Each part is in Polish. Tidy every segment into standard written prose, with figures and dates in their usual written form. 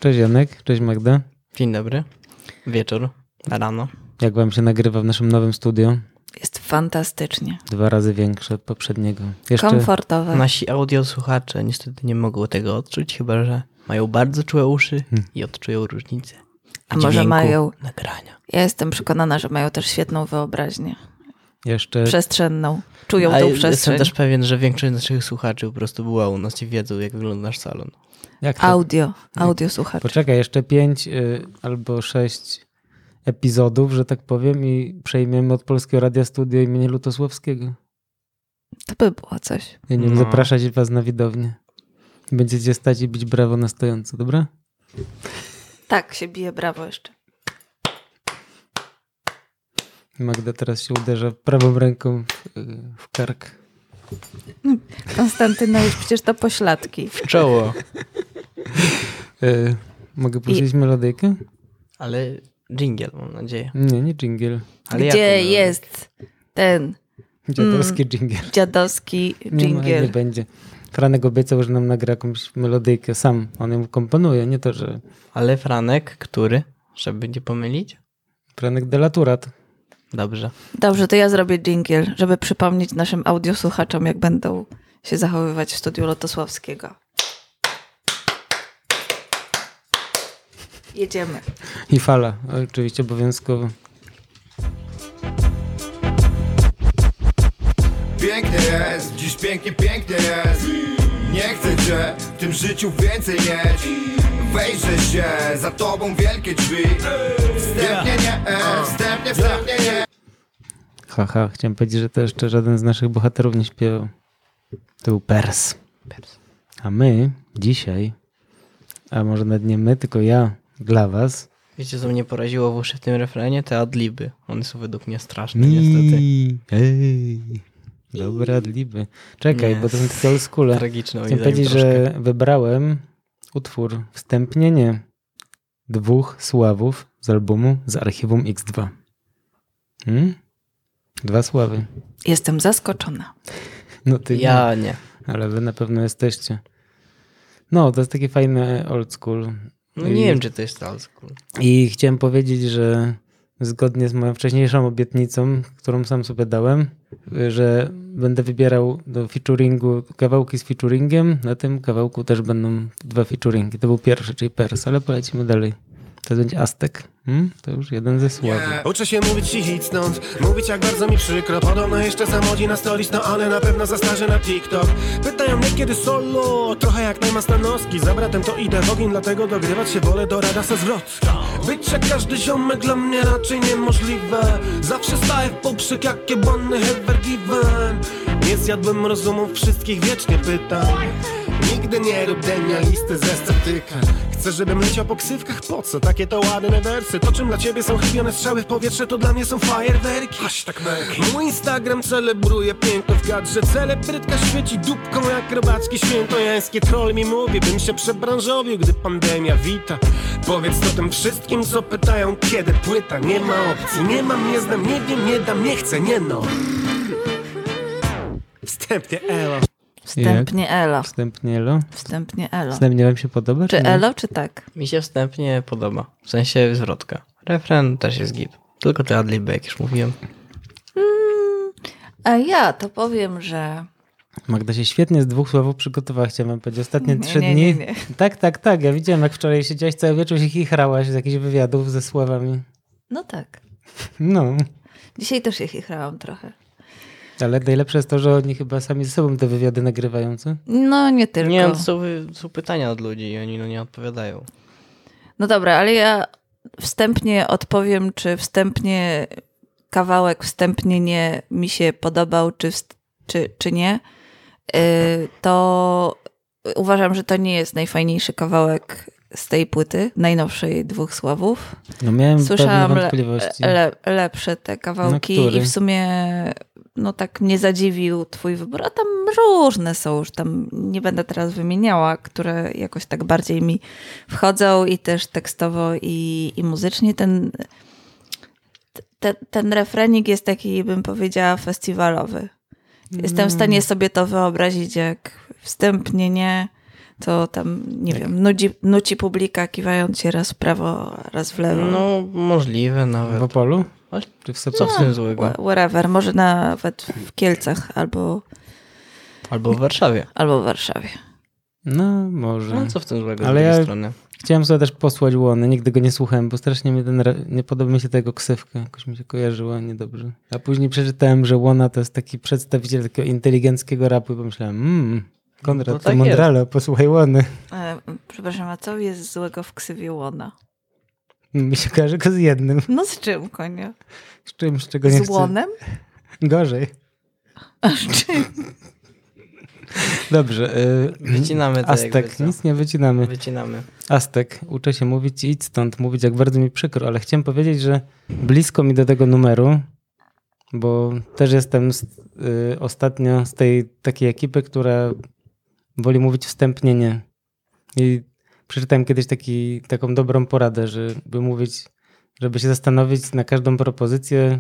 Cześć Janek, cześć Magda. Dzień dobry. Wieczór, rano. Jak wam się nagrywa w naszym nowym studio? Jest fantastycznie. 2 razy większe od poprzedniego. Komfortowe. Nasi audiosłuchacze niestety nie mogą tego odczuć, chyba że mają bardzo czułe uszy i odczują różnicę. A może mają nagrania. Ja jestem przekonana, że mają też świetną wyobraźnię. Jeszcze przestrzenną. Czują tą przestrzeń. Jestem też pewien, że większość naszych słuchaczy po prostu była u nas i wiedzą, jak wygląda nasz salon. Jak to? Audio słuchaczy. Poczekaj, jeszcze 5 albo 6 epizodów, że tak powiem, i przejmiemy od Polskiego Radia Studio imienia Lutosławskiego. To by było coś. Ja nie wiem, zapraszać was na widownię. Będziecie stać i bić brawo na stojąco, dobra? Tak, się bije brawo jeszcze. Magda teraz się uderza prawą ręką w kark. Konstantynowicz, przecież to pośladki. W czoło. Mogę puścić melodyjkę? Ale dżingiel, mam nadzieję. Nie dżingiel. Ale gdzie jest ten Dziadowski dżingiel. dziadowski dżingiel? Nie będzie. Franek obiecał, że nam nagra jakąś melodyjkę sam. On ją komponuje, nie to, że... Ale Franek, który? Żeby nie pomylić? Franek Delaturat. Dobrze. Dobrze, to ja zrobię dżingiel, żeby przypomnieć naszym audiosłuchaczom, jak będą się zachowywać w studiu Lotosławskiego. Jedziemy. I fala, oczywiście obowiązkowo. Pięknie jest, dziś pięknie jest. Nie chcę cię w tym życiu więcej mieć. Wejrzę się, za tobą wielkie drzwi. Wstępnie nie. Haha, chciałem powiedzieć, że to jeszcze żaden z naszych bohaterów nie śpiewał. To był Pers. A my dzisiaj, a może nawet nie my, tylko ja dla was. Wiecie, co mnie poraziło w uszy w tym refrenie? Te adliby. One są według mnie straszne, niestety. Ej, dobre adliby. Czekaj, bo to są takie old schoole. Tragiczne. Chciałem powiedzieć, że wybrałem utwór Wstępnienie 2 Sławów z albumu z Archiwum X2. 2 Sławy. Jestem zaskoczona. No ty ja nie. Ale wy na pewno jesteście. No, to jest takie fajne old school. No nie wiem, czy to jest old school. I chciałem powiedzieć, że zgodnie z moją wcześniejszą obietnicą, którą sam sobie dałem, że będę wybierał do featuringu kawałki z featuringiem. Na tym kawałku też będą 2 featuringi. To był pierwszy, czyli Pers, ale polecimy dalej. To będzie Aztek. To już jeden ze sławów. Uczę się mówić i hit stąd, mówić jak bardzo mi przykro. Podobno jeszcze zamodzi na stolis, no ale na pewno za starzy na TikTok. Pytają mnie kiedy solo, trochę jak Najma Stanowski. Za bratem to idę w ogień, dlatego dogrywać się wolę do Radasa Zwrocka. Być jak każdy ziomek dla mnie raczej niemożliwe. Zawsze staję w poprzyk jak kiebany ever given. Nie zjadłem rozumów wszystkich, wiecznie pytam. Nigdy nie rób denia listy ze sceptyka. Chcę, żebym leciał po ksywkach, po co? Takie to ładne wersy. To czym dla ciebie są chybione strzały w powietrze, to dla mnie są fajerwerki. Mój Instagram celebruje piękno w kadrze. Celebrytka świeci dupką jak robackie świętojańskie. Troll mi mówi, bym się przebranżowił, gdy pandemia wita. Powiedz to tym wszystkim, co pytają, kiedy płyta. Nie ma opcji, nie mam, nie znam, nie wiem, nie dam, nie chcę, nie no. Wstępnie elo. Wstępnie elo. Wstępnie elo. Wstępnie elo. Wstępnie wam się podoba? Czy elo, czy tak? Mi się wstępnie podoba. W sensie zwrotka. Refren też jest git. Tylko te adliby, jak już mówiłem. A ja to powiem, że... Magda się świetnie z 2 słowów przygotowała, chciałem wam powiedzieć. Ostatnie 3 dni. Nie. Tak. Ja widziałem, jak wczoraj siedziałaś cały wieczór się chichrałaś z jakichś wywiadów ze słowami. No tak. No. Dzisiaj też się chichrałam trochę. Ale najlepsze jest to, że oni chyba sami ze sobą te wywiady nagrywają, co? No nie tylko. Nie, to są pytania od ludzi i oni nie odpowiadają. No dobra, ale ja wstępnie odpowiem, czy wstępnie kawałek wstępnie nie mi się podobał, czy nie. To uważam, że to nie jest najfajniejszy kawałek z tej płyty, najnowszej 2 Sławów. No miałem Słyszałam pewne wątpliwości. lepsze te kawałki i w sumie no tak mnie zadziwił twój wybór, a tam różne są, już tam nie będę teraz wymieniała, które jakoś tak bardziej mi wchodzą i też tekstowo i muzycznie. Ten refrenik jest taki, bym powiedziała, festiwalowy. Jestem w stanie sobie to wyobrazić, jak wstępnie nie to tam, nie wiem, nuci publika kiwając się raz w prawo, raz w lewo. No, możliwe nawet. W Opolu? Czy w Co w tym złego? Wherever, może nawet w Kielcach albo w Warszawie. Albo w Warszawie. No, może. No, co w tym złego ale z drugiej ja strony? Chciałem sobie też posłać Łony, nigdy go nie słuchałem, bo strasznie mi nie podoba mi się tego ksywka, jakoś mi się kojarzyła niedobrze. A później przeczytałem, że Łona to jest taki przedstawiciel takiego inteligenckiego rapu i pomyślałem, Konrad, no to tak mądrale, posłuchaj Łony. Przepraszam, a co jest złego w ksywie Łona? Mi się kojarzy go z jednym. No z czym, konia? Z czymś, czego nie chcę. Z Łonem? Gorzej. A z czym? Dobrze. Wycinamy to. Aztek, nic nie wycinamy. Wycinamy. Aztek, uczę się mówić i idź stąd, mówić jak bardzo mi przykro, ale chciałem powiedzieć, że blisko mi do tego numeru, bo też jestem ostatnio z tej takiej ekipy, która woli mówić wstępnie nie. I przeczytałem kiedyś taką dobrą poradę, żeby się zastanowić na każdą propozycję,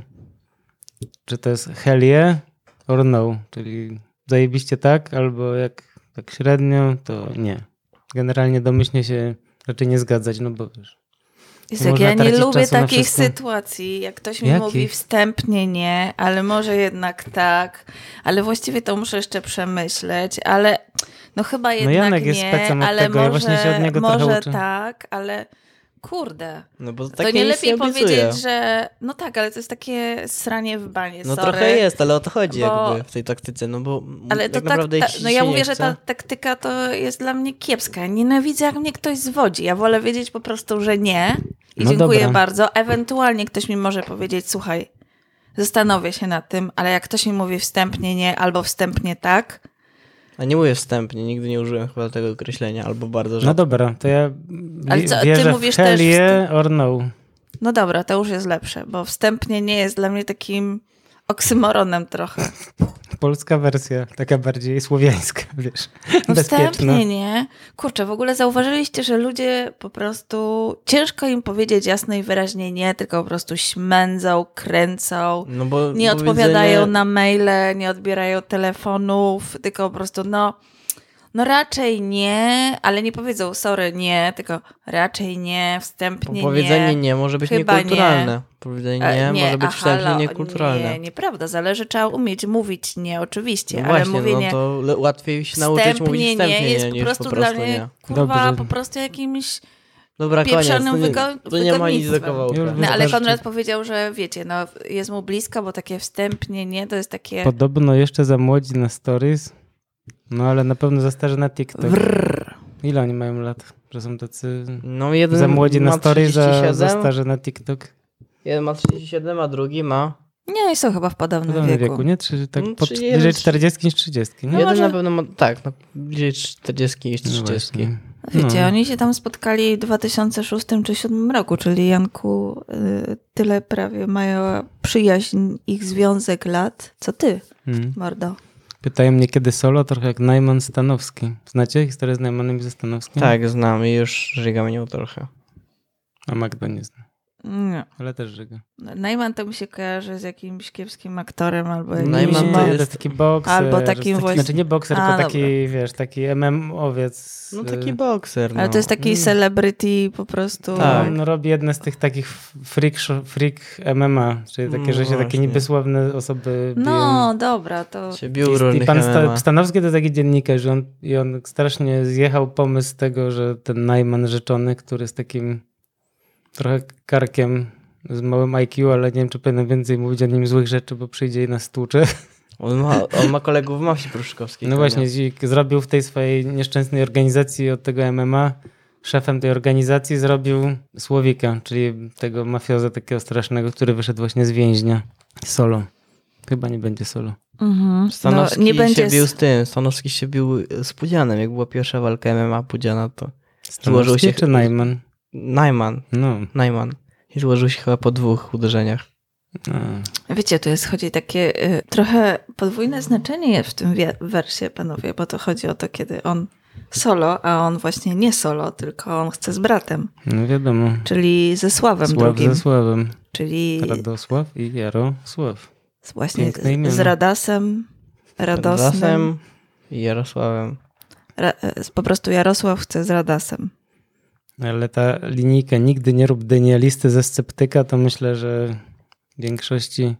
czy to jest hell yeah or no, czyli zajebiście tak, albo jak tak średnio, to nie. Generalnie domyślnie się raczej nie zgadzać, no bo wiesz. Jezu, jak ja nie lubię takich sytuacji, jak ktoś mi mówi wstępnie nie, ale może jednak tak, ale właściwie to muszę jeszcze przemyśleć, ale no chyba jednak Janek jest specem od ale tego. może, Ja właśnie się od niego może uczę. tak, ale kurde. No bo to nie lepiej powiedzieć, że no tak, ale to jest takie sranie w banie, No sorry. trochę jest, ale o to chodzi jakby w tej taktyce, no bo ale to naprawdę no ja mówię, że ta taktyka to jest dla mnie kiepska. Ja nienawidzę, jak mnie ktoś zwodzi. Ja wolę wiedzieć po prostu, że nie i dziękuję bardzo. Ewentualnie ktoś mi może powiedzieć, słuchaj, zastanowię się nad tym, ale jak ktoś mi mówi wstępnie nie albo wstępnie tak. A nie mówię wstępnie, nigdy nie użyłem chyba tego określenia, albo bardzo rzadko. No dobra, to ja wierzę ty mówisz w hell yeah or no. No dobra, to już jest lepsze, bo wstępnie nie jest dla mnie takim oksymoronem trochę. Polska wersja, taka bardziej słowiańska, wiesz, no bezpieczna. Wstępnie nie. Kurczę, w ogóle zauważyliście, że ludzie po prostu ciężko im powiedzieć jasno i wyraźnie nie, tylko po prostu śmędzą, kręcą, no bo nie odpowiadają na maile, nie odbierają telefonów, tylko po prostu no raczej nie, ale nie powiedzą sorry, nie, tylko raczej nie, wstępnie nie. Powiedzenie nie może być chyba niekulturalne. Nie. Powiedzenie nie może być wstępnie niekulturalne. Nie, nieprawda. Zależy, trzeba umieć mówić nie, oczywiście, no ale właśnie, mówienie no to łatwiej się nauczyć mówić wstępnie nie jest niż po prostu dla mnie, nie. kurwa, po prostu jakimś dobra, pieprzonym to nie ma nic do kawałka. No ale Konrad powiedział, że wiecie, no jest mu blisko, bo takie wstępnie nie, to jest takie... Podobno jeszcze za młodzi na stories, no ale na pewno za starzy na TikTok. Ile oni mają lat? Że są tacy za młodzi na stories, za starzy na TikTok? Jeden ma 37, a drugi ma... Nie, są chyba w podobnym wieku. Nie? Czy tak bliżej 40 niż 30? Nie? Jeden na pewno ma, tak, no, bliżej 40 niż 30. No wiecie, oni się tam spotkali w 2006 czy 2007 roku, czyli Janku, tyle prawie mają przyjaźń, ich związek lat, co ty, mordo. Pytają mnie, kiedy solo, trochę jak Najman Stanowski. Znacie historię z Najmanem i ze Stanowskim? Tak, znam i już żygam nią trochę. A Magda nie zna. Nie. Ale też żyga. Najman to mi się kojarzy z jakimś kiepskim aktorem albo Najman to jest taki bokser. Albo takim właśnie... Znaczy nie bokser, tylko taki, wiesz, taki MM-owiec. No taki bokser. Ale to jest taki celebrity po prostu. Tak. On robi jedne z tych takich freak MMA, czyli takie, że się takie niby sławne osoby biją. No, dobra, to... Się bił różnych I pan MMA. Stanowski to taki dziennikarz, on strasznie zjechał pomysł z tego, że ten Najman rzeczony, który jest takim trochę karkiem z małym IQ, ale nie wiem, czy powinienem więcej mówić o nim złych rzeczy, bo przyjdzie i nas stłucze. On ma kolegów w mafii pruszkowskiej. No właśnie, zrobił w tej swojej nieszczęsnej organizacji od tego MMA, szefem tej organizacji zrobił Słowika, czyli tego mafiozę takiego strasznego, który wyszedł właśnie z więźnia. Solo. Chyba nie będzie solo. Stanowski się bił z tym. Stanowski się bił z Pudzianem. Jak była pierwsza walka MMA Pudziana, to złożył się... czy Najman? Najman. I złożył się chyba po 2 uderzeniach. Wiecie, tu chodzi takie trochę podwójne znaczenie jest w tym wersie, panowie, bo to chodzi o to, kiedy on solo, a on właśnie nie solo, tylko on chce z bratem. No wiadomo. Czyli ze Sławem drugim. Ze Sławem. Czyli... Radosław i Jarosław. Właśnie z Radasem, Radosnym i Jarosławem. po prostu Jarosław chce z Radasem. Ale ta linijka nigdy nie rób denialisty ze Sceptyka, to myślę, że większości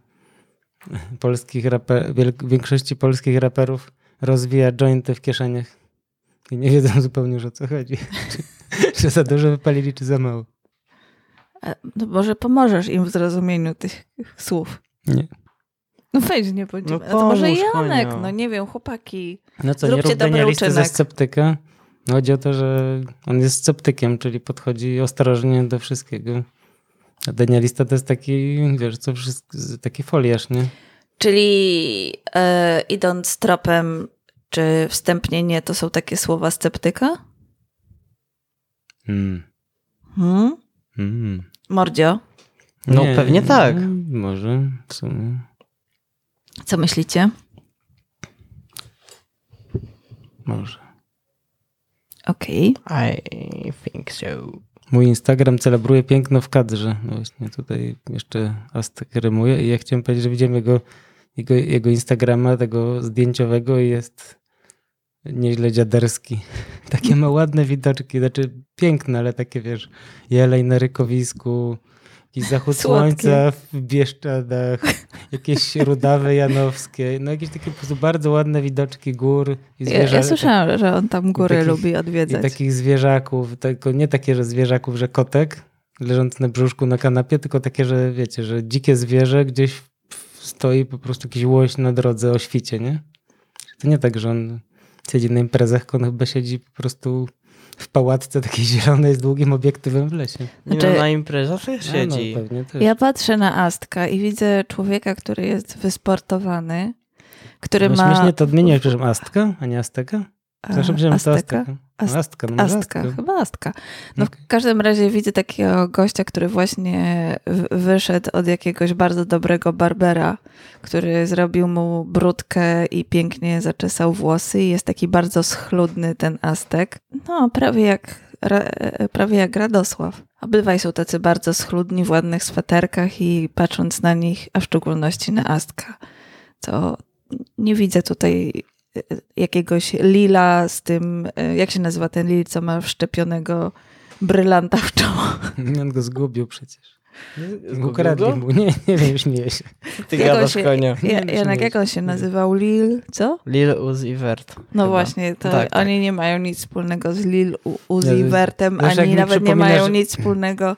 polskich raperów rozwija jointy w kieszeniach i nie wiedzą zupełnie już o co chodzi. Czy za dużo wypalili, czy za mało. No może pomożesz im w zrozumieniu tych słów. Nie. No wejdź, nie bądź. No to może Janek, no nie wiem, chłopaki. No co, nie rób denialisty ze Sceptyka? No chodzi o to, że on jest sceptykiem, czyli podchodzi ostrożnie do wszystkiego. A denialista to jest taki, wiesz, taki foliarz, nie? Czyli idąc tropem, czy wstępnienie to są takie słowa sceptyka? Mordzio? No nie, pewnie tak. Może w sumie. Co myślicie? Może. Okej. I think so. Mój Instagram celebruje piękno w kadrze. No właśnie tutaj jeszcze Aztek rymuje i ja chciałem powiedzieć, że widziałem jego Instagrama, tego zdjęciowego i jest nieźle dziaderski. Takie ma ładne widoczki, znaczy piękne, ale takie wiesz, jeleń na rykowisku, jakiś zachód słońca w Bieszczadach, jakieś Rudawy Janowskie, no jakieś takie po prostu bardzo ładne widoczki gór i zwierzaków. Ja słyszałam, że on tam góry lubi odwiedzać. I takich zwierzaków, tylko nie takie, że zwierzaków, że kotek leżący na brzuszku na kanapie, tylko takie, że wiecie, że dzikie zwierzę gdzieś stoi po prostu jakiś łoś na drodze o świcie, nie? To nie tak, że on siedzi na imprezach, on chyba siedzi po prostu w pałatce takiej zielonej z długim obiektywem w lesie. Znaczy, na imprezach też siedzi. No, pewnie też. Ja patrzę na Astka i widzę człowieka, który jest wysportowany, który ma... Śmiesznie to odmieniać, przepraszam, Astka, a nie Azteka? Zawsze myślałem, że to Azteka. Astka, chyba Astka. No w każdym razie widzę takiego gościa, który właśnie wyszedł od jakiegoś bardzo dobrego barbera, który zrobił mu brudkę i pięknie zaczesał włosy i jest taki bardzo schludny ten Aztek. No, prawie jak Radosław. Obydwaj są tacy bardzo schludni w ładnych sweterkach i patrząc na nich, a w szczególności na Astka, to nie widzę tutaj jakiegoś lila z tym, jak się nazywa ten lil, co ma wszczepionego brylanta w czoło. On go zgubił przecież. Ukradli mu. Nie wiem, śmieję się. Ty gadasz konia. Janek, jak on się nazywał? Lil, co? Lil Uzi Vert. No chyba. Właśnie, to tak. Oni nie mają nic wspólnego z Lil Uzi Vertem, ani nawet nie mają nic wspólnego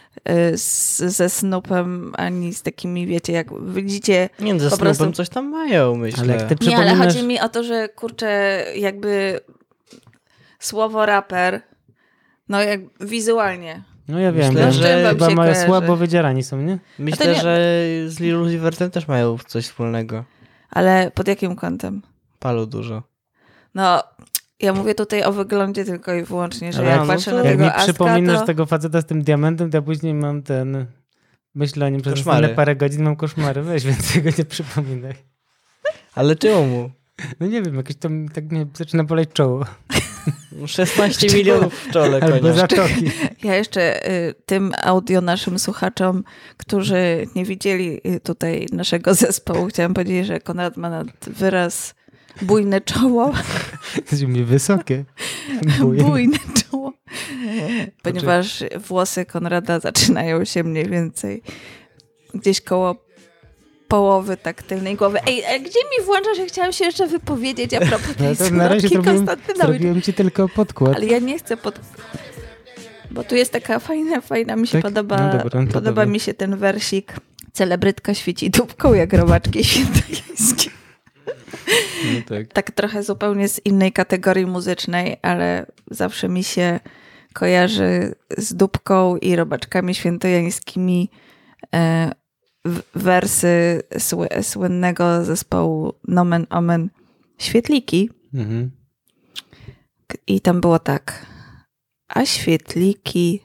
ze Snoopem, ani z takimi, wiecie, jak widzicie... Nie, ze Snoopem coś tam mają, myślę. Ale jak ty Nie, ale chodzi mi o to, że kurczę, jakby słowo raper, no jak wizualnie. No ja wiem, że chyba mają słabo wydzierani są, nie? Myślę, że z Lil Uzi Vertem też mają coś wspólnego. Ale pod jakim kątem? Palu dużo. No... Ja mówię tutaj o wyglądzie tylko i wyłącznie, że jak patrzę na tego Astka, jak mi przypominasz tego faceta z tym diamentem, to ja później mam myślę o nim przez parę godzin, mam koszmary. Weź, więc tego nie przypominaj. Ale czemu mu? No nie wiem, jakoś tam tak mnie zaczyna boleć czoło. 16 milionów w czole. Albo zatoki. Ja jeszcze tym audio naszym słuchaczom, którzy nie widzieli tutaj naszego zespołu, chciałam powiedzieć, że Konrad ma nad wyraz bujne czoło. Jest mi wysokie. Bujne czoło. Ponieważ włosy Konrada zaczynają się mniej więcej gdzieś koło połowy tak tylnej głowy. Ej, a gdzie mi włączasz? Ja chciałam się jeszcze wypowiedzieć a propos tej słodki Konstantynowicz. Zrobiłem ci tylko podkład. Ale ja nie chcę bo tu jest taka fajna mi się tak? Podoba. No podoba mi się ten wersik. Celebrytka świeci dupką jak robaczki świętojańskie. No tak trochę zupełnie z innej kategorii muzycznej, ale zawsze mi się kojarzy z dupką i robaczkami świętojańskimi wersy słynnego zespołu Nomen Omen Świetliki. Mhm. I tam było tak. A świetliki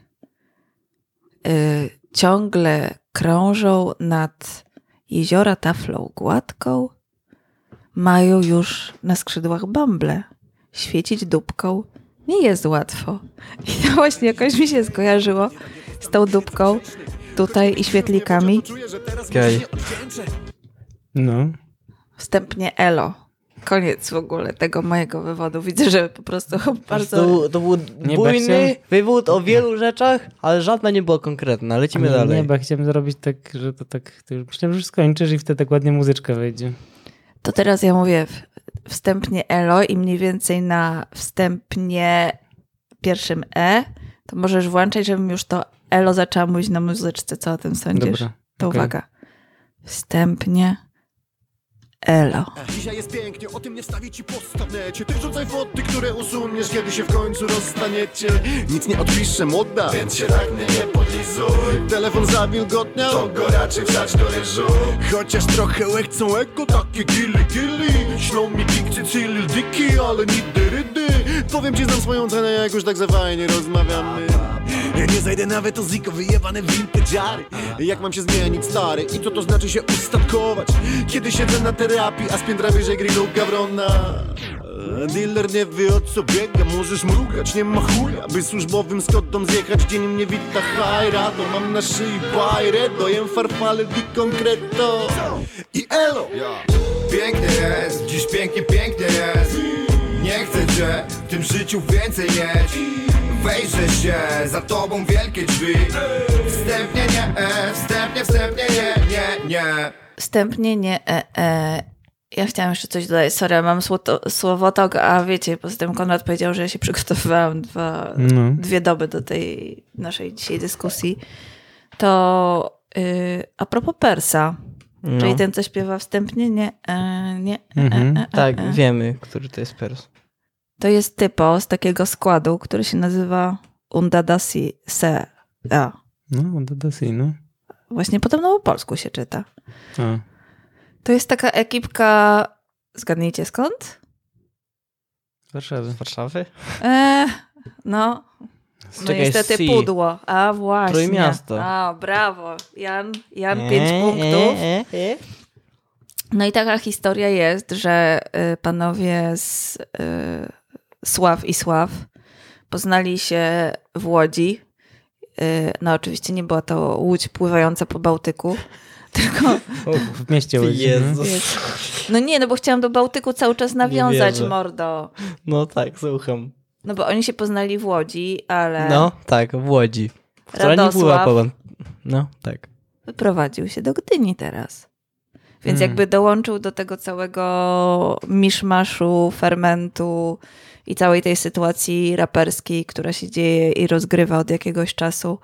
ciągle krążą nad jeziora taflą gładką, mają już na skrzydłach bąble. Świecić dupką nie jest łatwo. I to właśnie jakoś mi się skojarzyło z tą dupką tutaj i świetlikami. Okay. No. Wstępnie elo. Koniec w ogóle tego mojego wywodu. Widzę, że po prostu bardzo... To był bujny wywód o wielu rzeczach, ale żadna nie była konkretna. Lecimy dalej. Nie, bo chciałem zrobić tak, że to tak... Myślałem, że już skończysz i wtedy tak ładnie muzyczka wejdzie. To teraz ja mówię wstępnie elo i mniej więcej na wstępnie pierwszym to możesz włączać, żebym już to elo zaczęła mówić na muzyczce. Co o tym sądzisz? Dobra, to uwaga. Wstępnie elo. Dzisiaj jest pięknie, o tym nie wstawię ci posta w necie. Ty wrzucaj foty, które usuniesz, kiedy się w końcu rozstaniecie. Nic nie odpiszę, młoda, Więc się tak mnie nie podlizuj. telefon zawilgotniał, To go raczej wsać do ryżu. chociaż trochę łechcą ego, takie gilly. Ślą mi dikcie, cyli diki, ale nigdy rydy. Powiem ci, znam swoją cenę, jak już tak za fajnie rozmawiamy. Ja nie zajdę nawet o ziko, wyjebane vintage'ary. Jak mam się zmienić, stary? I co to znaczy się ustatkować? Kiedy siedzę na terapii, a z piętra wyżej grillu gawrona. Dealer nie wie, o co biega, możesz mrugać, nie ma chuja, by służbowym Scottom zjechać, dzień mnie wita hajrado. Mam na szyi bajredo, jem farfale di concreto i elo. Pięknie jest, dziś pięknie jest. Nie chcę cię w tym życiu więcej mieć. Wejrzę się, za tobą wielkie drzwi. Wstępnie nie. Wstępnie nie Ja chciałam jeszcze coś dodać. Sorry, mam słowotok, a wiecie, poza tym Konrad powiedział, że ja się przygotowywałam dwie doby do tej naszej dzisiaj dyskusji. To a propos Persa, czyli ten, co śpiewa wstępnie nie. Tak, wiemy, który to jest Pers. To jest typo z takiego składu, który się nazywa Undadasi Se. Undadasi, no. Właśnie podobno po polsku się czyta. A. To jest taka ekipka, zgadnijcie skąd? Warszawy. Z Warszawy? No Czekaj, niestety Pudło. A właśnie. Trójmiasto. A, brawo. Jan 5 punktów. No i taka historia jest, że panowie z Sław i Sław poznali się w Łodzi. No oczywiście nie była to łódź pływająca po Bałtyku, tylko... W mieście Łodzi. Jezus. No nie, no bo chciałam do Bałtyku cały czas nawiązać, mordo. No tak, słucham. No bo oni się poznali w Łodzi, ale... No tak, w Łodzi. Radosław No tak. wyprowadził się do Gdyni teraz. Więc jakby dołączył do tego całego miszmaszu, fermentu i całej tej sytuacji raperskiej, która się dzieje i rozgrywa od jakiegoś czasu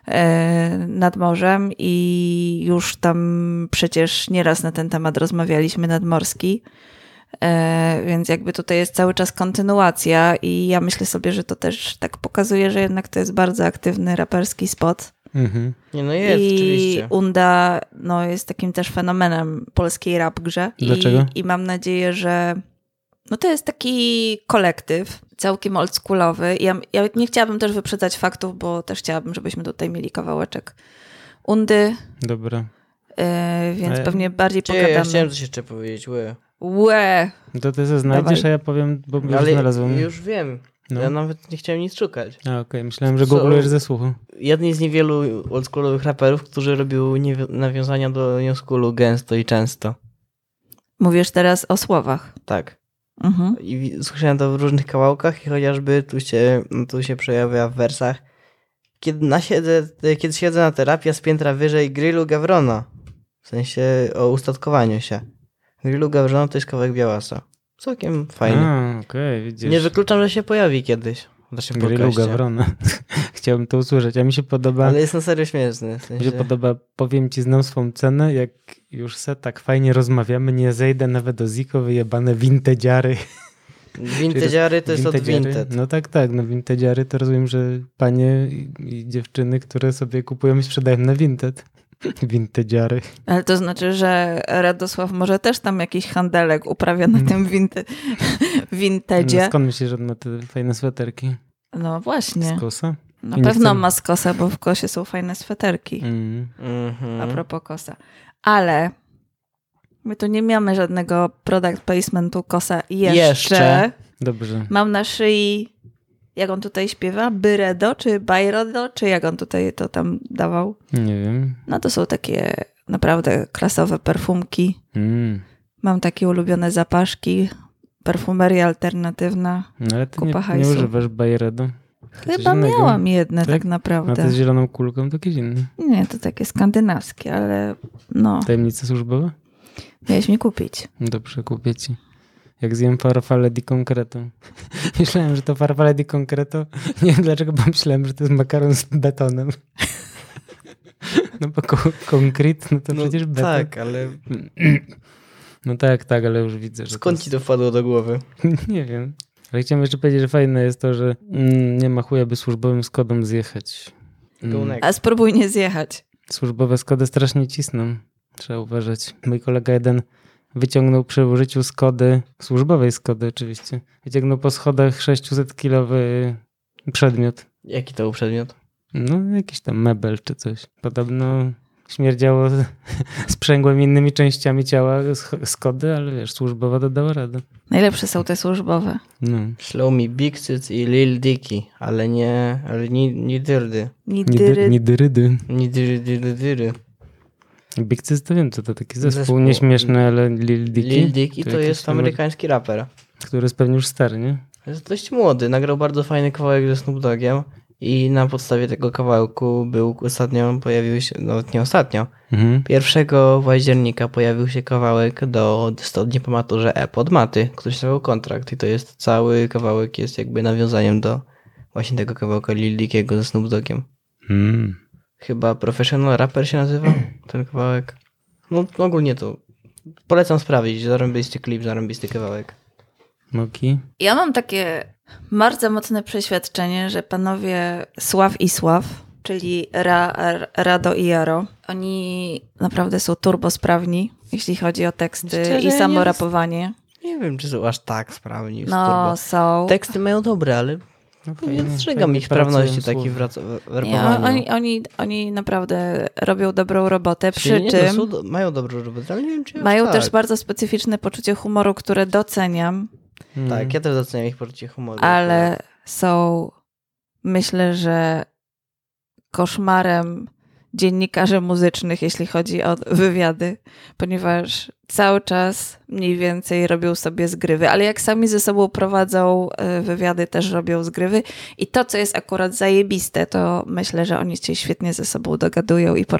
nad morzem i już tam przecież nieraz na ten temat rozmawialiśmy, Nadmorski, więc jakby tutaj jest cały czas kontynuacja i ja myślę sobie, że to też tak pokazuje, że jednak to jest bardzo aktywny raperski spot. Mhm. Nie, no jest, oczywiście. I Unda jest takim też fenomenem polskiej rap grze. Dlaczego? I mam nadzieję, że to jest taki kolektyw całkiem oldschoolowy. Ja nie chciałabym też wyprzedzać faktów, bo też chciałabym, żebyśmy tutaj mieli kawałeczek Undy. Dobra. Więc pewnie bardziej pogadamy. Ja chciałem coś jeszcze powiedzieć. Łe. To ty znajdziesz, a ja powiem, bo już znalazłem. Już wiem. No. Ja nawet nie chciałem nic szukać. Okej. Myślałem, że googlujesz ze słuchu. Jedni z niewielu oldschoolowych raperów, którzy robią nawiązania do new schoolu gęsto i często. Mówisz teraz o słowach. Tak. Mhm. I słyszałem to w różnych kawałkach i chociażby tu się przejawia w wersach. Kiedy siedzę na terapii z piętra wyżej grillu Gawrona. W sensie o ustatkowaniu się. Grillu Gawrona to jest kawałek Białasa. Całkiem fajny. Okej, widzisz. Nie wykluczam, że się pojawi kiedyś. Grillu Gawrona. Chciałbym to usłyszeć. A mi się podoba... Ale jest na serio śmieszny. W sensie... Mi się podoba, powiem ci, znam swą cenę, jak już tak fajnie rozmawiamy, nie zejdę nawet do Ziko, wyjebane vintage'ary. Vintage'ary to jest od Vinted. No tak, vintage'ary to rozumiem, że panie i dziewczyny, które sobie kupują i sprzedają na Vinted. Vintage'ary. Ale to znaczy, że Radosław może też tam jakiś handelek uprawia na tym vintage'ie. No skąd myślisz, że on ma te fajne sweterki? No właśnie. Z kosa? Na pewno ma z kosa, bo w kosie są fajne sweterki. Mm-hmm. A propos kosa. Ale my tu nie mamy żadnego product placementu kosa jeszcze. Dobrze. Mam na szyi, jak on tutaj śpiewa, Byredo czy Bajrodo, czy jak on tutaj to tam dawał? Nie wiem. No to są takie naprawdę klasowe perfumki. Mam takie ulubione zapaszki, perfumeria alternatywna. No ale ty kupa nie hajsu. używasz Bayeredo? Chyba miałam jedne tak A naprawdę. to z zieloną kulką to jakieś inne. Nie, to takie skandynawskie, ale no, Tajemnica służbowa? miałeś mi kupić. Dobrze, kupię ci. Jak zjem farfalle di concreto. Myślałem, że to farfalle di concreto. Nie wiem dlaczego, bo myślałem, że to jest makaron z betonem. No bo konkret, no to przecież beton. Tak, ale No tak, ale już widzę, że skąd ci to wpadło do głowy? Nie wiem. Ale chciałem jeszcze powiedzieć, że fajne jest to, że nie ma chuja, by służbowym Skodą zjechać. Go next. A spróbuj nie zjechać. Służbowe Skody strasznie cisną. Trzeba uważać. Mój kolega jeden wyciągnął przy użyciu Skody, służbowej Skody oczywiście, wyciągnął po schodach 600-kilowy przedmiot. Jaki to był przedmiot? No jakiś tam mebel czy coś. Podobno śmierdziało sprzęgłem innymi częściami ciała Skody, ale wiesz, służbowa dodała radę. Najlepsze są te służbowe. No. Ślą mi Big Cyc i Lil Dicky, ale nie dyrdy. Nidyrydy. Nie dyry. Big Cyc to wiem, co to taki zespół Zespół. nieśmieszny, ale Lil Dicky. Lil Dicky to jakiś jest amerykański raper. Który jest pewnie już stary, nie? Jest dość młody, nagrał bardzo fajny kawałek ze Snoop Doggiem i na podstawie tego kawałku pojawił się, nawet nie ostatnio, 1 października pojawił się kawałek do 100 dni po maturze od Maty, który się nazywał Kontrakt i to jest cały kawałek jest jakby nawiązaniem do właśnie tego kawałka Lil Dickiego ze Snoop Doggiem. Chyba Professional Rapper się nazywa ten kawałek. No ogólnie to polecam sprawdzić, zarąbisty klip, zarąbisty kawałek. Moki. Ja mam takie bardzo mocne przeświadczenie, że panowie Sław i Sław, czyli Rado i Jaro, oni naprawdę są turbosprawni, jeśli chodzi o teksty Szczerze, i samo rapowanie. Nie wiem, czy są aż tak sprawni. No, są. Teksty mają dobre, ale nie dostrzegam ich sprawności takich w rapowaniu. Oni naprawdę robią dobrą robotę, przy Nie, czym mają dobrą robotę, ale nie wiem, czy mają aż też tak. bardzo specyficzne poczucie humoru, które doceniam, Tak, ja też doceniam ich poczucie humoru. ale są, myślę, że koszmarem dziennikarzy muzycznych, jeśli chodzi o wywiady, ponieważ cały czas mniej więcej robią sobie zgrywy, ale jak sami ze sobą prowadzą wywiady, też robią zgrywy i to, co jest akurat zajebiste, to myślę, że oni się świetnie ze sobą dogadują i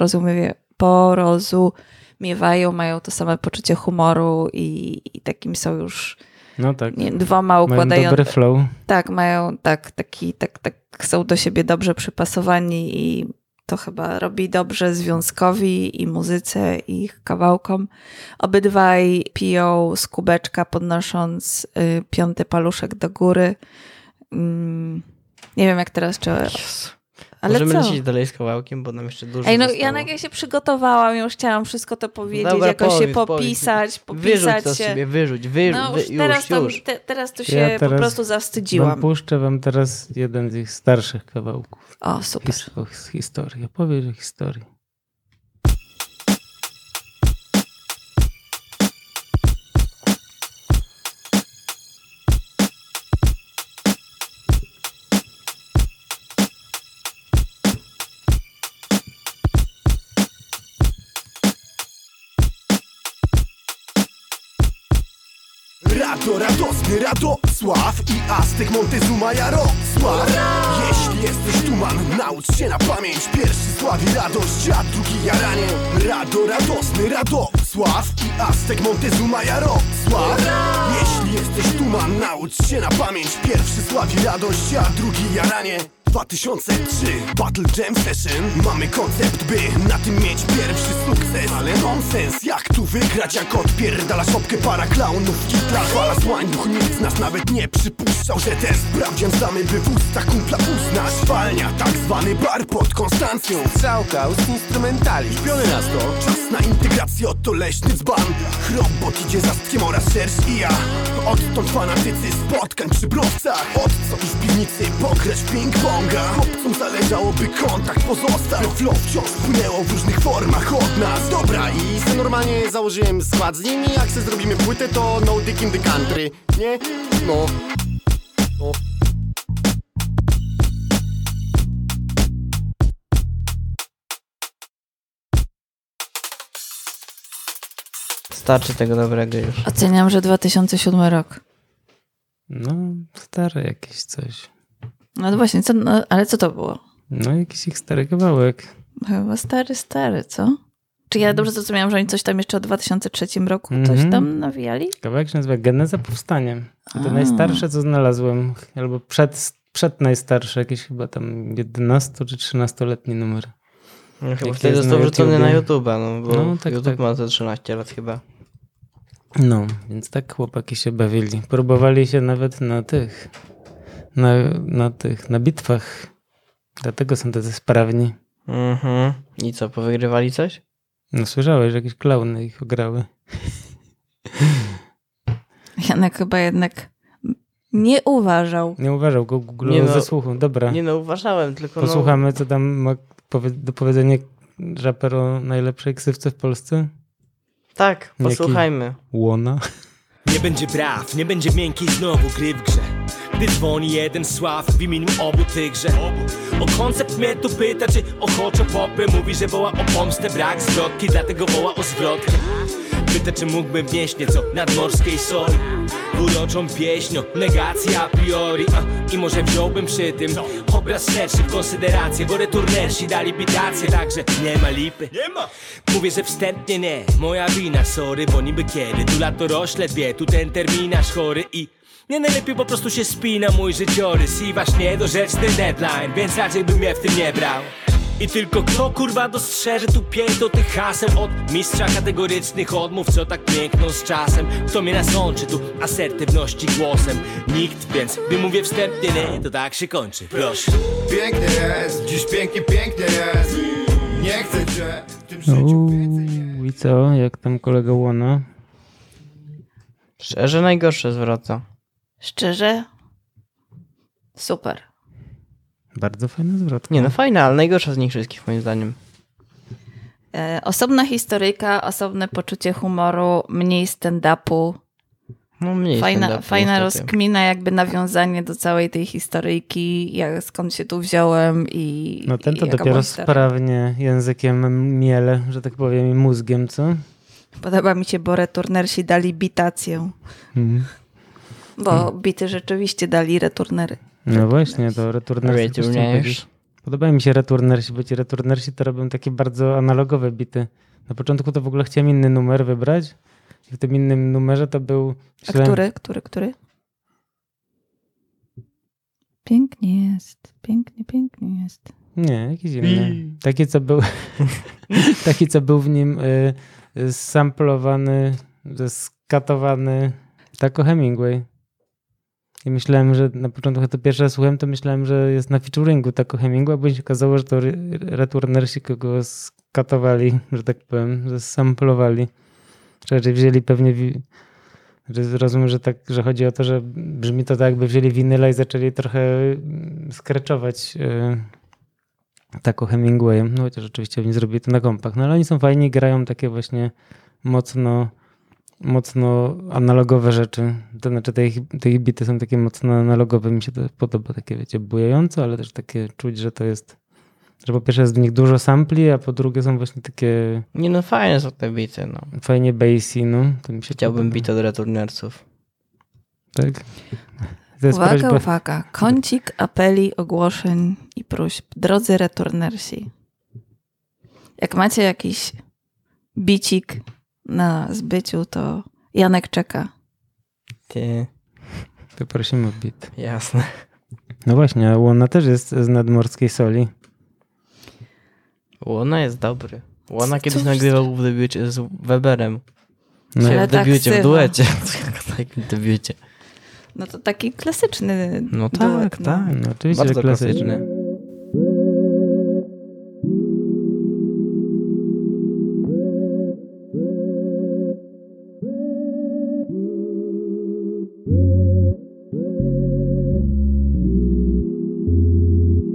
porozumiewają, mają to same poczucie humoru i takim są już No tak. dwoma układają. Mają dobry flow. Tak, mają tak są do siebie dobrze przypasowani i to chyba robi dobrze związkowi i muzyce i ich kawałkom. Obydwaj piją z kubeczka, podnosząc 5. paluszek do góry. Nie wiem jak teraz, czy... Ale możemy co? lecieć dalej z kawałkiem, bo nam jeszcze dużo Ej, no zostało. Janek, ja się przygotowałam, już chciałam wszystko to powiedzieć, Dobra, jakoś się powiedz. popisać Wyrzuć to z się. siebie, wyrzuć. No już teraz to się Ja teraz po prostu zawstydziłam. Puszczę wam teraz jeden z ich starszych kawałków. O, super. Z historii. Opowiedz o historii. Radosny Radosław i Aztek Montezuma Jarosław. Jeśli jesteś tuman, naucz się na pamięć. Pierwszy sławi radość, a drugi jaranie. Radosny Radosław i Aztek Montezuma Jarosław. Jeśli jesteś tuman, naucz się na pamięć. Pierwszy sławi radość, a drugi jaranie. 2003 Battle Jam Session. Mamy koncept, by na tym mieć pierwszy sukces. Ale nonsens, jak tu wygrać, jak odpierdala szopkę para klaunów. Hitla fala słań, duch nic z nas nawet nie przypuszczał, że ten sprawdzian znamy, by w ustach kumpla uznać. Walnia, tak zwany bar pod Konstancją. Strzałka, ust instrumentali, śpiony na sto. Czas na integrację, oto leśny dzban. Chrobot idzie za stkiem oraz szersz i ja. Odtąd fanatycy spotkań przy browcach. Od co i w piwnicy pograć w ping-ponga. Chłopcom zależałoby kontakt pozostał. Flow wciąż płynęło w różnych formach od nas. Dobra, i se normalnie założyłem skład z nimi. Jak se zrobimy płytę, to no dick in the country. Nie? No. Starczy tego dobrego już. Oceniam, że 2007 rok. No, stare jakieś coś. No właśnie, ale co to było? No, jakiś ich stary kawałek. Chyba stary, co? Czy ja dobrze zrozumiałam, że oni coś tam jeszcze o 2003 roku coś tam nawijali? Kawałek się nazywa Geneza Powstanie. To najstarsze, co znalazłem. Albo przed najstarsze, jakieś chyba tam 11 czy 13-letni numer. No, chyba wtedy został wrzucony na YouTube'a, no bo tak, YouTube ma te 13 lat chyba. No, więc tak chłopaki się bawili. Próbowali się nawet na tych, na bitwach. Dlatego są tacy sprawni. I co, powygrywali coś? No słyszałeś, że jakieś klauny ich ograły. Janek chyba jednak nie uważał. Nie uważał, go googlował ze słuchu. Dobra. Nie no, uważałem, tylko posłuchamy, co tam ma do powiedzenia raper o najlepszej ksywce w Polsce? Tak, posłuchajmy. Łona. Nie będzie braw, nie będzie miękkiej znowu gry w grze. Gdy dzwoni jeden sław w imieniu obu tychże. O koncept mnie tu pyta, czy ochoczo popy. Mówi, że woła o pomstę, brak zwrotki, dlatego woła o zwrotkę. Pyta, czy mógłbym wnieść nieco nadmorskiej soli, uroczą pieśnią, negacja a priori. I może wziąłbym przy tym obraz szerszy w konsyderację, bo returnersi dali bitację, także nie ma lipy. Mówię, że wstępnie nie, moja wina, sorry, bo niby kiedy tu lato rośle, wie, tu ten terminarz chory i nie najlepiej po prostu się spina mój życiorys i wasz niedorzeczny deadline, więc raczej bym mnie w tym nie brał. I tylko kto kurwa dostrzeże tu piękno tych haseł od mistrza kategorycznych odmów, co tak piękną z czasem. Kto mnie nasączy tu asertywności głosem? Nikt, więc gdy mówię wstępnie nie, to tak się kończy, proszę. Pięknie jest, dziś pięknie jest. Nie chcę cię w tym życiu więcej. I co, jak tam kolega Łona? Szczerze najgorsze zwraca. Szczerze? Super. Bardzo fajny zwrot. Nie no fajna, ale najgorsza z nich wszystkich moim zdaniem. Osobna historyjka, osobne poczucie humoru, mniej stand-upu. No mniej fajna rozkmina, jakby nawiązanie do całej tej historyjki, skąd się tu wziąłem i no ten to dopiero sprawnie językiem miele, że tak powiem, i mózgiem, co? Podoba mi się, bo returnersi dali bitację. Bo bity rzeczywiście dali returnery. No właśnie, to returnersi. Podobają mi się returnersi, bo ci returnersi to robią takie bardzo analogowe bity. Na początku to w ogóle chciałem inny numer wybrać i w tym innym numerze to był... A który? Pięknie jest, pięknie jest. Nie, jakiś inny. Taki, co był w nim samplowany, skatowany Taco Hemingway. I myślałem, że na początku, to pierwsze raz słuchałem, to myślałem, że jest na featuringu Taco Hemingway, bo się okazało, że to returnersi kogo skatowali, że tak powiem, że samplowali. Raczej wzięli pewnie, rozumiem, że chodzi o to, że brzmi to tak, jakby wzięli winyla i zaczęli trochę skreczować Taco Hemingwayem. No chociaż oczywiście oni zrobili to na kompach. No ale oni są fajni, grają takie właśnie mocno analogowe rzeczy. To znaczy te ich bity są takie mocno analogowe. Mi się to podoba, takie wiecie, bujające, ale też takie czuć, że to jest, że po pierwsze jest w nich dużo sampli, a po drugie są właśnie takie... Nie no, fajne są te bity, no. Fajnie bassy, no. To mi się Chciałbym bit od returnersów. Tak? Uwaga. Kącik apeli, ogłoszeń i próśb. Drodzy returnersi, jak macie jakiś bicik na zbyciu, to Janek czeka. To prosimy o bit. Jasne. No właśnie, a Łona też jest z nadmorskiej soli. Łona jest dobry. Łona kiedyś nagrywał w debiucie z Weberem. No. W debiucie, w duecie. Tak, w debiucie. No to taki klasyczny no duet. Tak. No, oczywiście, bardzo że klasyczny.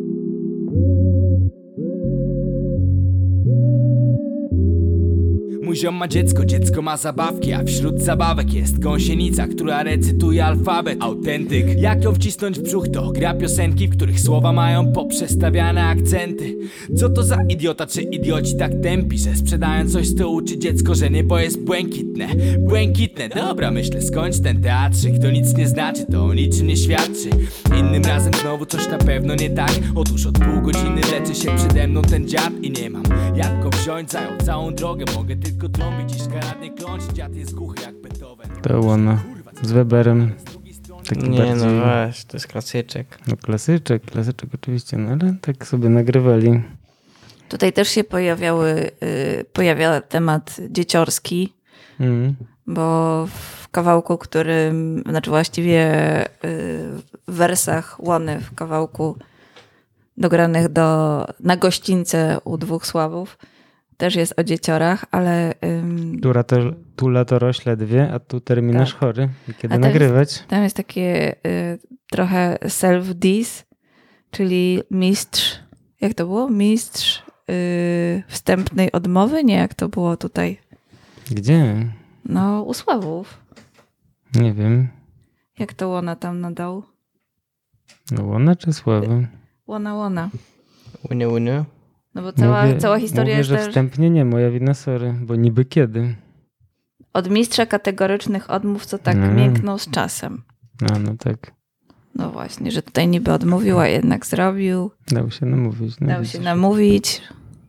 Mój ziom ma dziecko ma zabawki, a wśród zabawek jest gąsienica, która recytuje alfabet. Autentyk, jak ją wcisnąć w brzuch, to gra piosenki, w których słowa mają poprzestawiane akcenty. Co to za idiota, czy idioci tak tępi, że sprzedają coś, co uczy dziecko, że niebo jest błękitne. Błękitne, dobra, myślę, skończ ten teatrzyk, to nic nie znaczy, to o niczym nie świadczy. Innym razem znowu coś na pewno nie tak. Otóż od pół godziny leczy się przede mną ten dziad i nie mam jak go wziąć, zajął całą drogę. Mogę tylko trąbić i szkaradnie kląć. Dziad jest głuchy jak Beethoven. To ona z Weberem. Taki Nie, bardziej... no weź, to jest klasyczek. No klasyczek oczywiście, no ale tak sobie nagrywali. Tutaj też się pojawia temat dzieciorski, bo w kawałku, którym, znaczy właściwie w wersach Łony, w kawałku dogranych na gościńce u Dwóch Sławów, też jest o dzieciorach, ale... Tu lato rośle dwie, a tu terminarz tak. chory. I kiedy nagrywać? Tam jest takie trochę self-diss, czyli mistrz, jak to było? Mistrz wstępnej odmowy? Nie, jak to było tutaj? Gdzie? No, u Sławów. Nie wiem. Jak to Łona tam nadał? No Łona czy Sławy? Łona. Łyny. No bo cała historia mówię, jest że też... wstępnie nie, moja wina, sorry, bo niby kiedy. Od mistrza kategorycznych odmów, co tak mięknął z czasem. No tak. No właśnie, że tutaj niby odmówił, a jednak zrobił. Dał się namówić. No Dał się namówić,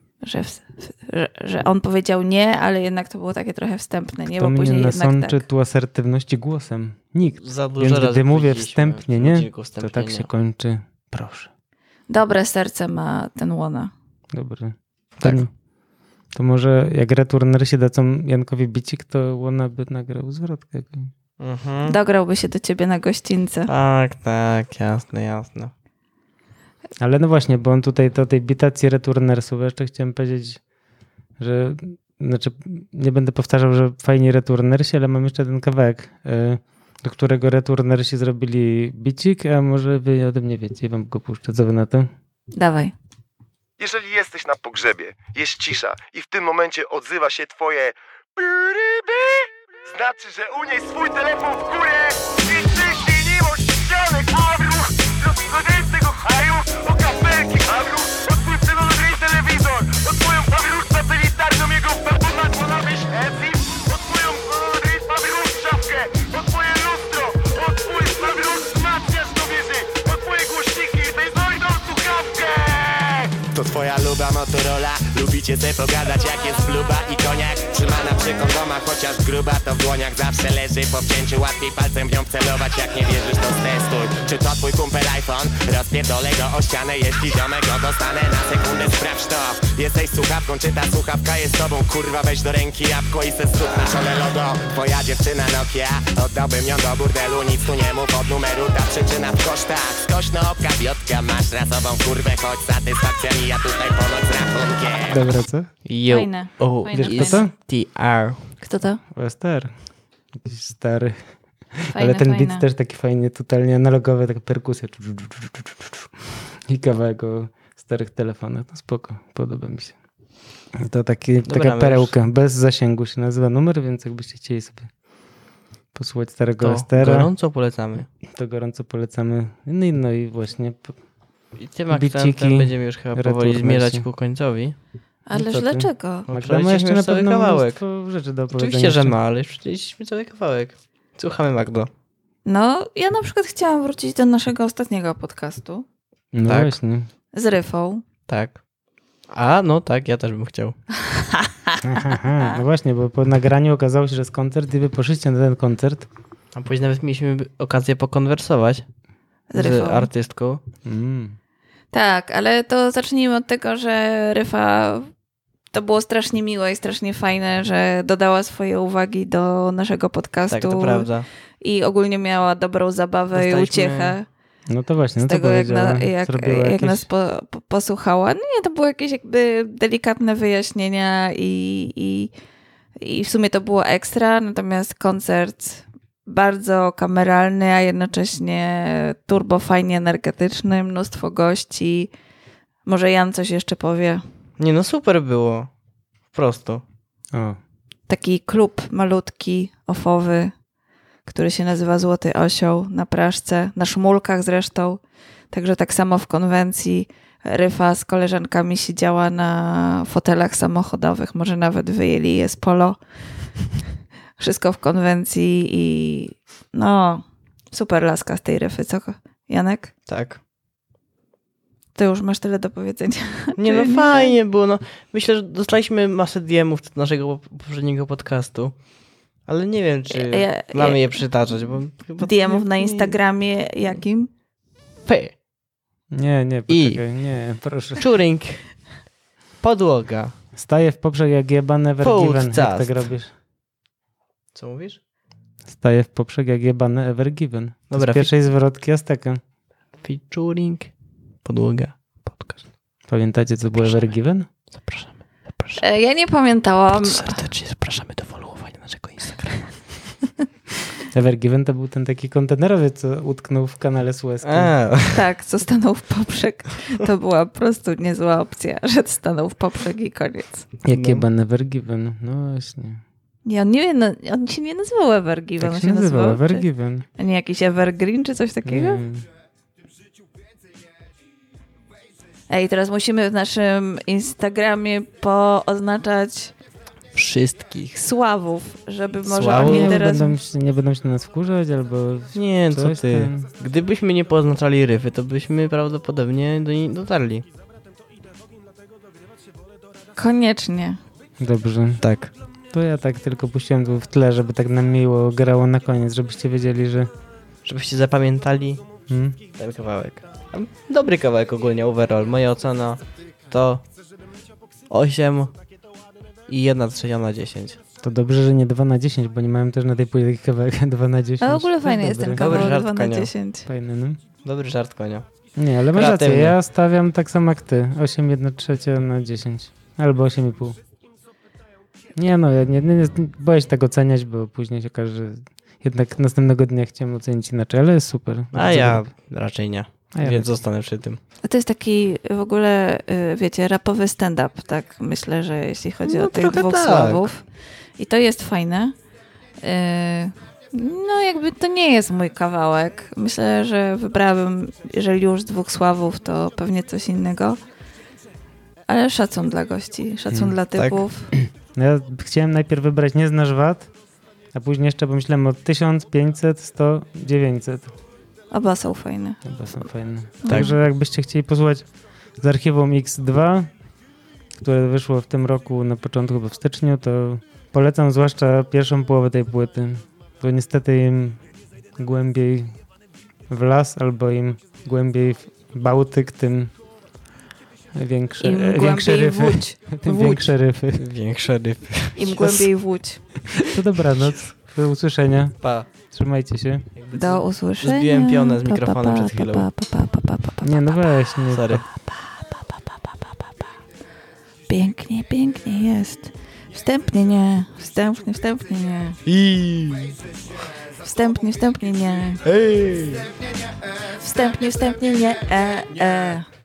że on powiedział nie, ale jednak to było takie trochę wstępne. Nie, to bo później mnie nasączy jednak tak. tu asertywności głosem. Nikt. Za dużo Więc razy gdy mówię powiedzieliśmy wstępnie nie, wstępnie to tak nie. się kończy. Proszę. Dobre serce ma ten Łona. Dobry. Tak. To może jak returnersi dadzą Jankowi bicik, to Łona by nagrał zwrotkę. Mhm. Dograłby się do ciebie na gościńce. Tak, jasne. Ale no właśnie, bo on tutaj do tej bitacji returnersów, jeszcze chciałem powiedzieć, że znaczy nie będę powtarzał, że fajni returnersi, ale mam jeszcze ten kawałek, do którego returnersi zrobili bicik, a może wy o tym nie wiecie i wam go puszczę. Co wy na to? Dawaj. Jeżeli jesteś na pogrzebie, jest cisza i w tym momencie odzywa się twoje znaczy, że u niej swój telefon w górę i przyszli miłość ścianek, a ruch rozchodzącego haju, o kapelki, a ruch od twój celulowy telewizor, od twoją pawirusz satelitarną jego performance, ona byś od twoją pawirusz szafkę, od twoje lustro, od twój pawirusz wzmacniasz do wieży, od twoje głośniki, tej znojdą słuchawkę. To twoja luba Motorola, lubicie se pogadać jak jest bluba i koniak. Trzymana przy kondomach, chociaż gruba to w dłoniach zawsze leży. Po wcięciu łatwiej palcem w nią wcelować, jak nie wierzysz to stestuj. Czy to twój kumpel iPhone? Rozpierdolę go o ścianę, jeśli ziomek go dostanę na sekundę, sprawdź to. Jesteś słuchawką, czy ta słuchawka jest tobą? Kurwa, weź do ręki jabłko i se stóp na czole logo. Twoja dziewczyna Nokia, oddałbym ją do burdelu, nic tu nie mów od numeru, ta przyczyna w kosztach. Skośno oka, biotka, masz rasową kurwę, choć satysfakcja mija tutaj ponoć z rachunkiem. Dobra, co? Fajne. Wiesz kto to? TR. Kto to? OSTR. Jakiś stary. Fajne, Ale ten fajne. beat też taki fajny, totalnie analogowy, taka perkusja. I kawałek o starych telefonach. No spoko, podoba mi się. To taka perełka, bez zasięgu się nazywa numer, więc jakbyście chcieli sobie posłuchać starego OSTR-a. Gorąco polecamy. To gorąco polecamy. No i właśnie I tym akcentem będziemy już chyba powoli zmierzać ku końcowi. Ależ co ty? dlaczego? Magda ma jeszcze na cały pewno kawałek. mnóstwo rzeczy do opowiedzenia. Oczywiście, że jeszcze. ma, ale już przeczytaliśmy cały kawałek. Słuchamy, Magdo. No, ja na przykład chciałam wrócić do naszego ostatniego podcastu No Tak. właśnie. z Ryfą. Tak. A, no tak, ja też bym chciał. Aha, no właśnie, bo po nagraniu okazało się, że jest koncert i wy poszliście na ten koncert. A później nawet mieliśmy okazję pokonwersować Z Ryfą. artystką. Tak, ale to zacznijmy od tego, że Ryfa to było strasznie miłe i strasznie fajne, że dodała swoje uwagi do naszego podcastu. Tak, to prawda. I ogólnie miała dobrą zabawę i uciechę. No to właśnie, Z no to tego, powiedziała. jak nas posłuchała. No nie, to były jakieś jakby delikatne wyjaśnienia i w sumie to było ekstra, natomiast koncert bardzo kameralny, a jednocześnie turbo fajnie energetyczny, mnóstwo gości. Może Jan coś jeszcze powie? Nie no, super było. Po prostu. O, taki klub malutki, ofowy, który się nazywa Złoty Osioł na Praszce, na Szmulkach zresztą. Także tak samo w konwencji Ryfa z koleżankami siedziała na fotelach samochodowych, może nawet wyjęli je z polo. Wszystko w konwencji i no, super laska z tej Ryfy, co Janek? Tak. Ty już masz tyle do powiedzenia. Nie no, fajnie było. No. Myślę, że dostaliśmy masę DM-ów do naszego poprzedniego podcastu, ale nie wiem, czy mamy je przytaczać. Bo DM-ów na Instagramie jakim? Nie, poczekaj, nie, proszę. Turing. Podłoga. Staję w poprzek jak jebany Evergiven. Jak tak robisz? Co mówisz? Staję w poprzek jak jebany Evergiven. Dobra, z pierwszej zwrotki Azteka. Featuring. Podłoga. Podcast. Pamiętacie, co było Evergiven? Zapraszamy. Ja nie pamiętałam. Bardzo serdecznie zapraszamy do followowania naszego Instagrama. Evergiven to był ten taki kontenerowiec, co utknął w kanale Suezkim. Tak, co stanął w poprzek. To była po prostu niezła opcja, że stanął w poprzek i koniec. Jak jebany Evergiven, no właśnie. Nie, on się nie nazywał Evergiven. Tak się nazywał Evergiven. A nie jakiś Evergreen czy coś takiego? Nie. Ej, teraz musimy w naszym Instagramie pooznaczać wszystkich Sławów, żeby może Sławów? oni teraz... Nie będą się na nas wkurzać albo... Nie, co ty. Tam. Gdybyśmy nie poznaczali Ryfy, to byśmy prawdopodobnie do niej dotarli. Koniecznie. Dobrze. Tak. To ja tak tylko puściłem tu w tle, żeby tak nam miło grało na koniec, żebyście wiedzieli, że... Żebyście zapamiętali ten kawałek. Dobry kawałek ogólnie, overall. Moja ocena to 8 i 1/3 na 10. To dobrze, że nie 2/10, bo nie mają też na tej płycie takich kawałek 2/10. A w ogóle fajny jest ten kawałek 2/10. Fajny, no. Dobry żart, konia. Nie, ale masz rację, ja stawiam tak samo jak ty. 8 1/3 na 10. Albo 8,5. Nie no, ja nie boję się tak oceniać, bo później się okaże, że jednak następnego dnia chciałem ocenić inaczej, ale jest super. A ja raczej nie, więc zostanę przy tym. To jest taki w ogóle, wiecie, rapowy stand-up, tak myślę, że jeśli chodzi o tych dwóch Sławów. I to jest fajne. No jakby to nie jest mój kawałek. Myślę, że wybrałabym, jeżeli już dwóch Sławów, to pewnie coś innego. Ale szacun dla gości, szacun dla typów. Tak. Ja chciałem najpierw wybrać Nie znasz wad, a później jeszcze pomyślałem o 1000, 500, 100, 900. Oba są fajne. Oba są fajne. Także jakbyście chcieli posłuchać z archiwum X2, które wyszło w tym roku na początku, chyba w styczniu, to polecam zwłaszcza pierwszą połowę tej płyty. Bo niestety im głębiej w las albo im głębiej w Bałtyk, tym większe ryfy. Większe ryfy. Większe ryfy. Im głębiej w Łódź. To dobranoc. Do usłyszenia. Pa. Trzymajcie się. Do usłyszenia. Zbiłem pionę z mikrofonem przed chwilą. Nie, no weź. Nie. Sorry. Pięknie, pięknie jest. Wstępnie nie. Wstępnie nie. Wstępnie nie. Wstępnie nie.